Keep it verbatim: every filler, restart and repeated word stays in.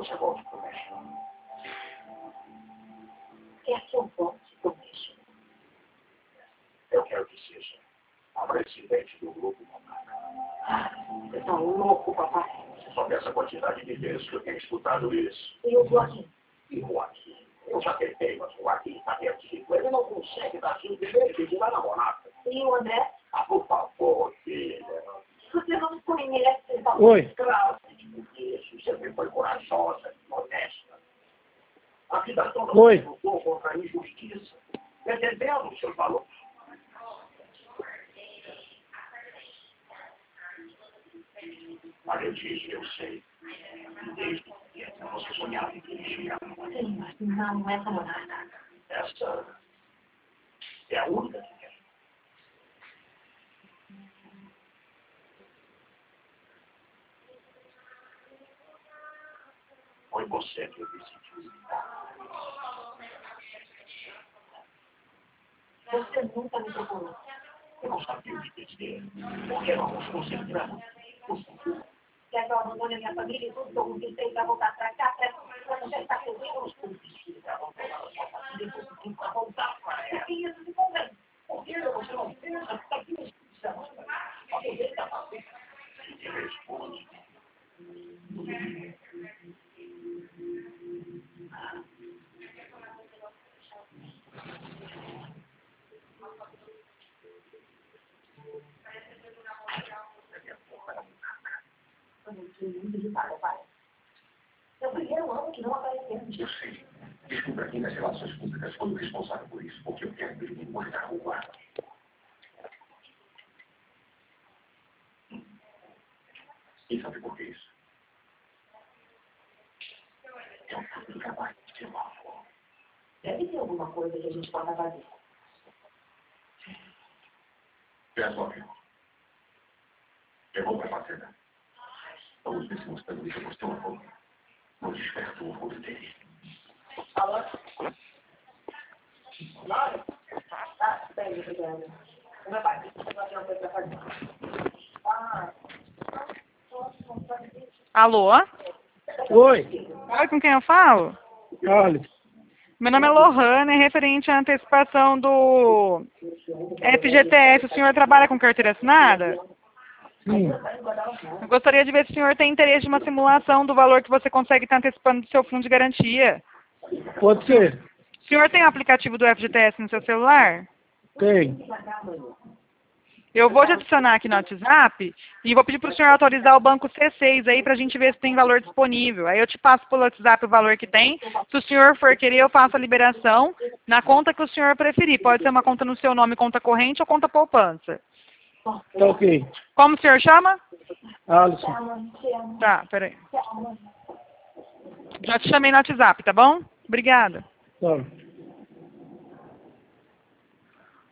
você volte para o México. Quer que eu volte para o México? Eu quero que seja a presidente do grupo Monarca. Ah, você está louco, papai. Você só vê essa quantidade de vezes que eu tenho escutado isso. E o Joaquim? E o Joaquim? Eu já tentei, mas o Joaquim está perdido. Ele não consegue dar tudo dele, que dirá na Monarca. E o André? Ah, por favor, filha. Você não conhece? Oi. Claro, isso. Você sempre foi corajosa, honesta. A vida toda Oi. você lutou contra a injustiça, defendendo os seus valores. Mas eu disse, eu sei. Desde que você sonhava em dirigir a mulher. Sim, mas não é essa Monarca. Essa é a única que quer. Foi você que eu decidi. Você nunca me procurou. Eu não sabia o que dizer. Porque não nos concentramos no futuro. Quer que eu abandone a minha família e tudo que eu conquistei para voltar para cá? Para você estar comigo nos conquistei para voltar para a sua família e conseguir para voltar para ela. E isso me convém. Porque você não pensa que está aqui na instituição. Aproveita a família. E me responde. Eu primeiro ano que não aparecemos. Eu sei. Desculpa aqui nas relações públicas foi o responsável por isso, porque eu quero que ele me mostrar o guarda. E sabe por que isso? Eu fui incapaz de ter uma avó. Deve ter alguma coisa que a gente possa fazer. Peço, amigo. Eu vou para a fazenda. Vamos ver se mostrando isso você um pouco. Não desperta o orgulho dele. Alô? Laura? Ah, peraí, obrigada. Meu pai, deixa eu fazer uma coisa para fazer. Ah. Alô? Oi. Oi, com quem eu falo? Olha. Meu nome é Lohane, é referente à antecipação do F G T S. O senhor trabalha com carteira assinada? Sim. Eu gostaria de ver se o senhor tem interesse em uma simulação do valor que você consegue estar antecipando do seu fundo de garantia. Pode ser. O senhor tem o aplicativo do F G T S no seu celular? Tem. Eu vou te adicionar aqui no WhatsApp e vou pedir para o senhor autorizar o banco C seis aí para a gente ver se tem valor disponível. Aí eu te passo pelo WhatsApp o valor que tem. Se o senhor for querer, eu faço a liberação na conta que o senhor preferir. Pode ser uma conta no seu nome, conta corrente ou conta poupança. Tá ok. Como o senhor chama? Alisson. Tá, peraí. Já te chamei no WhatsApp, tá bom? Obrigada. Tá.